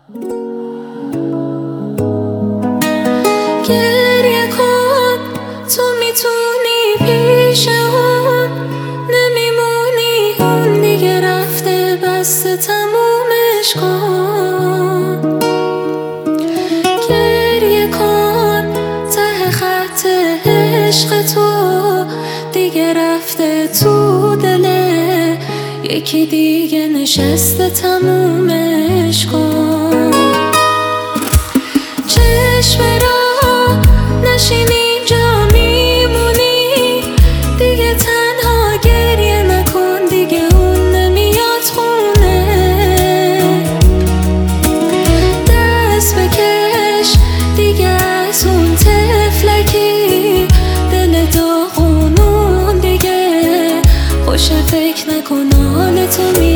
گریه کن، تو میتونی پیش اون نمیمونی، اون دیگه رفته، بسته تمومش کن. گریه کن، ته خط عشق تو دیگه رفته تو دله یکی دیگه نشسته، تمومش کن. چشم را نشین اینجا میمونی، دیگه تنها گریه نکن، دیگه اون نمیاد خونه. دست بکش دیگه از اون طفلکی، دل داغونون دیگه خوشه، فکر نکن حال تو